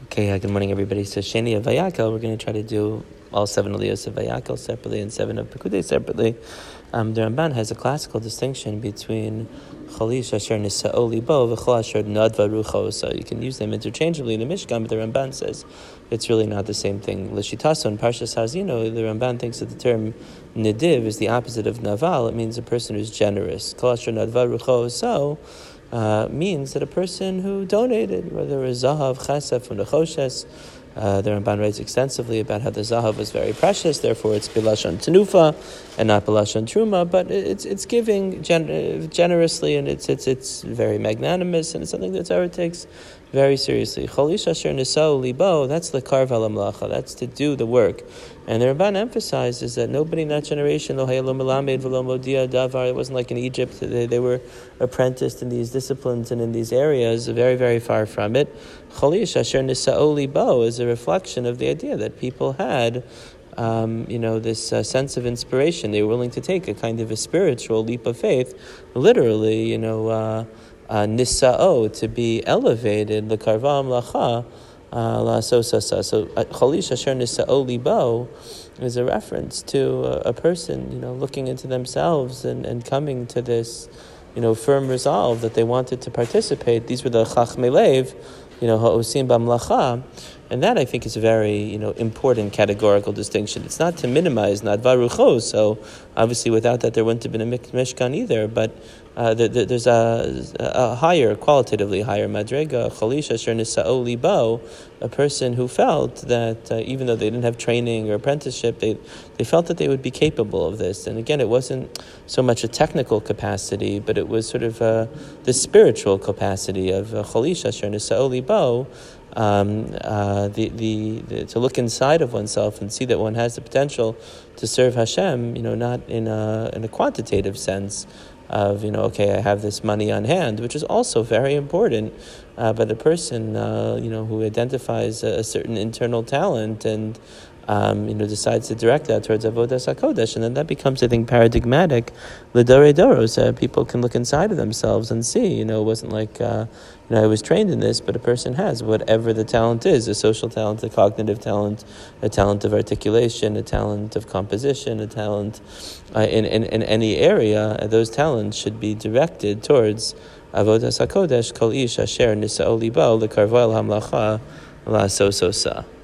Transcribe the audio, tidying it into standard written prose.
Okay, good morning, everybody. So Sheni of Vayakel, we're going to try to do all 7 aliyos of Vayakel separately and 7 of Pekudei separately. The Ramban has a classical distinction between Cholish Asher Nisa'o Libo v'Chol Asher Nadva Rucho. So you can use them interchangeably in the Mishkan, but the Ramban says it's really not the same thing. L'shitaso in Parshas Hazino, the Ramban thinks that the term Nidiv is the opposite of Naval. It means a person who's generous. Chol Asher Nadva Rucho means that a person who donated, whether it was Zahav, Chesef, or Nechoshes. The Ramban writes extensively about how the Zahav was very precious, therefore it's Bilashon Tenufa and not Bilashon Truma, but it's giving generously, and it's very magnanimous, and it's something that Torah takes very seriously. Cholish Asher Nisa'o Libo, that's the Karv HaLamlacha, that's to do the work. And the Ramban emphasizes that nobody in that generation, Lo Hayalo Melamed V'Lo Modia Davar, it wasn't like in Egypt, they were apprenticed in these disciplines and in these areas, very, very far from it. Cholish Asher Nisa'o Libo is a reflection of the idea that people had this sense of inspiration. They were willing to take a kind of a spiritual leap of faith, literally, nisa'o, to be elevated, the karva amlacha, la so. So cholish asher nisa'o libo is a reference to a person, looking into themselves and coming to this, firm resolve that they wanted to participate. These were the chachmei lev, ha'osim b'amlacha. And that, I think, is a very, important categorical distinction. It's not to minimize nadva rucho, so obviously without that there wouldn't have been a mishkan either, but there's a higher, qualitatively higher madrega, cholish asher nisa'o libo, a person who felt that even though they didn't have training or apprenticeship, they felt that they would be capable of this. And again, it wasn't so much a technical capacity, but it was sort of the spiritual capacity of cholish asher nisa'o libo, to look inside of oneself and see that one has the potential to serve Hashem, not in a quantitative sense of, okay, I have this money on hand, which is also very important, but a person, who identifies a certain internal talent and decides to direct that towards Avodas HaKodesh, and then that becomes, I think, paradigmatic. L'dorei doros, people can look inside of themselves and see, it wasn't like, I was trained in this, but a person has whatever the talent is, a social talent, a cognitive talent, a talent of articulation, a talent of composition, a talent in any area. Those talents should be directed towards Avodas HaKodesh, Kol Ish Asher Nisa'o Libo, L'karvo El Hamlacha, La So.